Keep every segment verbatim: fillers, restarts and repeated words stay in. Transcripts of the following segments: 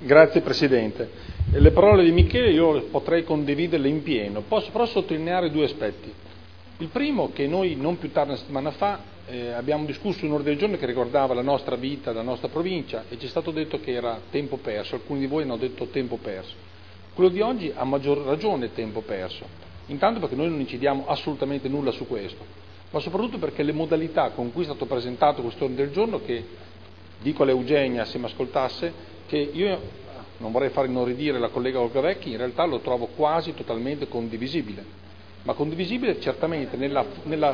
Grazie Presidente. Le parole di Michele io potrei condividerle in pieno, posso però sottolineare due aspetti. Il primo, che noi non più tardi una settimana fa eh, abbiamo discusso un ordine del giorno che riguardava la nostra vita, la nostra provincia, e ci è stato detto che era tempo perso, alcuni di voi hanno detto tempo perso. Quello di oggi ha maggior ragione tempo perso, intanto perché noi non incidiamo assolutamente nulla su questo, ma soprattutto perché le modalità con cui è stato presentato questo ordine del giorno, che dico all'Eugenia se mi ascoltasse, che io non vorrei far inorridire la collega Olga Vecchi, in realtà lo trovo quasi totalmente condivisibile, ma condivisibile certamente nella, nella,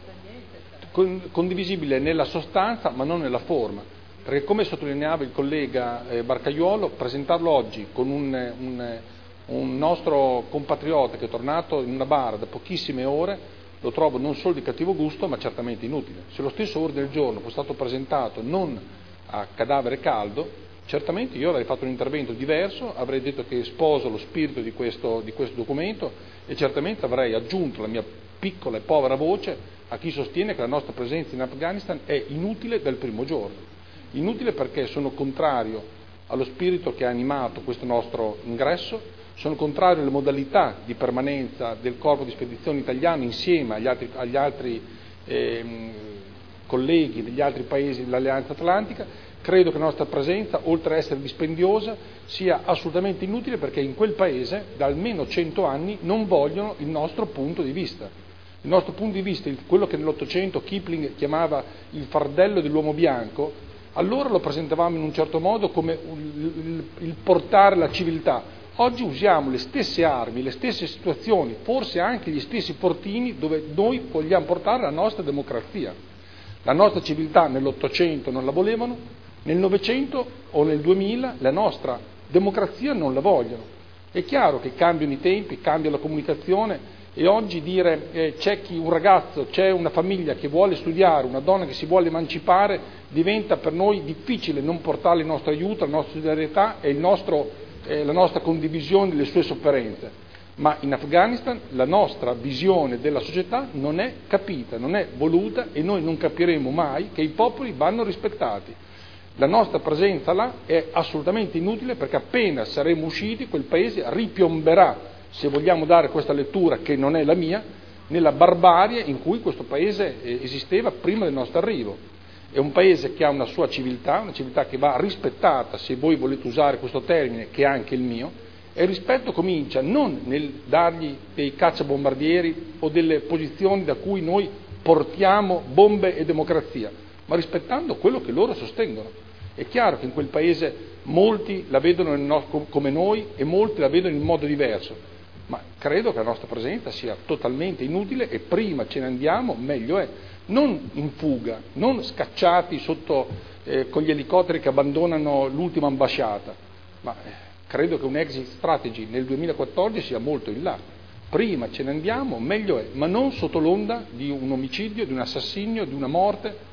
condivisibile nella sostanza ma non nella forma, perché come sottolineava il collega eh, Barcaiuolo, presentarlo oggi con un, un, un nostro compatriota che è tornato in una bara da pochissime ore lo trovo non solo di cattivo gusto ma certamente inutile. Se lo stesso ordine del giorno fosse stato presentato non a cadavere caldo, certamente io avrei fatto un intervento diverso, avrei detto che sposo lo spirito di questo, di questo documento e certamente avrei aggiunto la mia piccola e povera voce a chi sostiene che la nostra presenza in Afghanistan è inutile dal primo giorno. Inutile perché sono contrario allo spirito che ha animato questo nostro ingresso, sono contrario alle modalità di permanenza del corpo di spedizione italiano insieme agli altri, agli altri ehm, colleghi degli altri paesi dell'Alleanza Atlantica. Credo che la nostra presenza, oltre a essere dispendiosa, sia assolutamente inutile perché in quel paese da almeno cento anni non vogliono il nostro punto di vista. Il nostro punto di vista, quello che nell'Ottocento Kipling chiamava il fardello dell'uomo bianco, allora lo presentavamo in un certo modo come il, il, il portare la civiltà. Oggi usiamo le stesse armi, le stesse situazioni, forse anche gli stessi portini dove noi vogliamo portare la nostra democrazia. La nostra civiltà nell'Ottocento non la volevano, nel Novecento o nel duemila la nostra democrazia non la vogliono. È chiaro che cambiano i tempi, cambia la comunicazione e oggi dire eh, c'è chi, un ragazzo, c'è una famiglia che vuole studiare, una donna che si vuole emancipare, diventa per noi difficile non portare il nostro aiuto, la nostra solidarietà e il nostro, eh, la nostra condivisione delle sue sofferenze. Ma in Afghanistan la nostra visione della società non è capita, non è voluta e noi non capiremo mai che i popoli vanno rispettati. La nostra presenza là è assolutamente inutile perché appena saremo usciti quel paese ripiomberà, se vogliamo dare questa lettura che non è la mia, nella barbarie in cui questo paese esisteva prima del nostro arrivo. È un paese che ha una sua civiltà, una civiltà che va rispettata, se voi volete usare questo termine, che è anche il mio, e il rispetto comincia non nel dargli dei cacciabombardieri o delle posizioni da cui noi portiamo bombe e democrazia, ma rispettando quello che loro sostengono. È chiaro che in quel paese molti la vedono no, come noi e molti la vedono in modo diverso, ma credo che la nostra presenza sia totalmente inutile e prima ce ne andiamo meglio è. Non in fuga, non scacciati sotto, eh, con gli elicotteri che abbandonano l'ultima ambasciata, ma eh, credo che un exit strategy nel duemilaquattordici sia molto in là. Prima ce ne andiamo, meglio è, ma non sotto l'onda di un omicidio, di un assassinio, di una morte.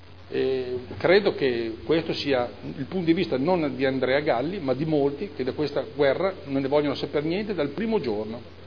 E credo che questo sia il punto di vista non di Andrea Galli, ma di molti che da questa guerra non ne vogliono sapere niente dal primo giorno.